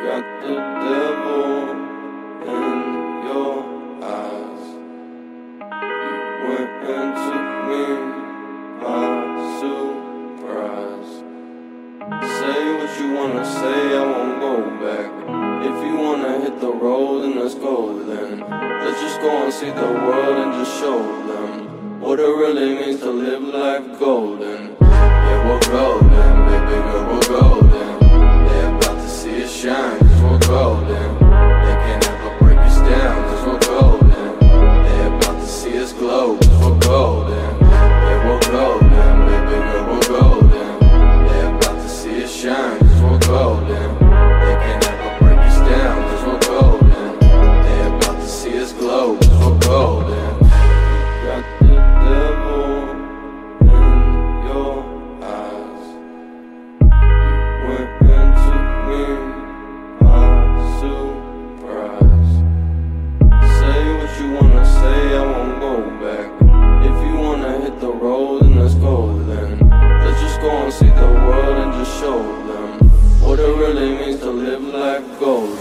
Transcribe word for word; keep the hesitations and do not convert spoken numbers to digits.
Got the devil in your eyes. You went and took me by surprise. Say what you wanna say, I won't go back. If you wanna hit the road, then let's go then. Let's just go and see the world and just show them what it really means to live life golden. Yeah, we're golden, baby girl, we're golden. They're about to see us shine, cause we're golden. They can't ever break us down, cause we're golden. They're about to see us glow, cause we're golden. Yeah, we're golden, baby girl, we're golden. They're about to see us shine, cause we're golden. They can't ever break us down, cause we're golden. They're about to see us glow, cause we're golden. Got the devil in your eyes. You went and took me by surprise. Say what you wanna say, I won't go back. If you wanna hit the road, then let's go then. Let's just go and see the world and just show them what it really means to live life golden.